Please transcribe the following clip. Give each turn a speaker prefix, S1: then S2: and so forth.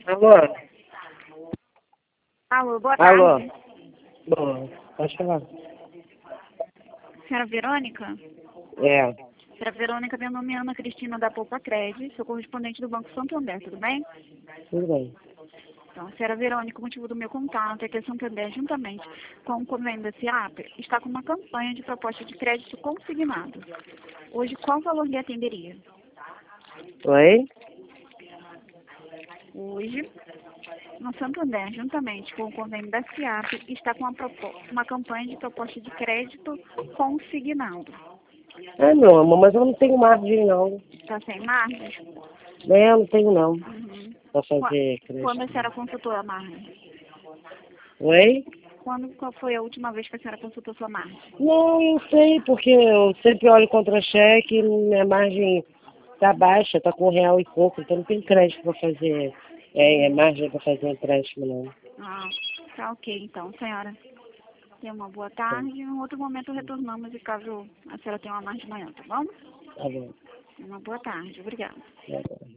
S1: Alô?
S2: Alô, boa
S1: Alô?
S2: tarde.
S1: Bom, pode falar.
S2: Senhora Verônica?
S1: É,
S2: Senhora Verônica, meu nome é Ana Cristina da Poupa Cred, sou correspondente do Banco Santander, tudo bem?
S1: tudo bem.
S2: Então, senhora Verônica, o motivo do meu contato é que a Santander, juntamente com o convênio da SIAP, está com uma campanha de proposta de crédito consignado. Hoje, qual valor lhe atenderia?
S1: Oi?
S2: Hoje, no Santander, juntamente com o convênio da SIAP, está com uma campanha de proposta de crédito consignado.
S1: É, meu amor, mas eu não tenho margem, não.
S2: Está sem margens?
S1: Eu não tenho, não.
S2: Uhum.
S1: Pra
S2: Qua-
S1: fazer
S2: Quando a
S1: crédito.
S2: senhora consultou a margem?
S1: Oi?
S2: Qual foi a última vez que a senhora consultou sua margem?
S1: Não, eu sei, porque eu sempre olho contra-cheque e minha margem tá baixa, tá com R$1 e pouco, então não tem crédito pra fazer, margem pra fazer empréstimo, não.
S2: Ah, tá ok então, senhora. Tenha uma boa tarde. Em um outro momento retornamos e caso a senhora tenha uma margem maior, tá bom?
S1: Tá bom.
S2: Uma boa tarde. Obrigada.
S1: Tá bom.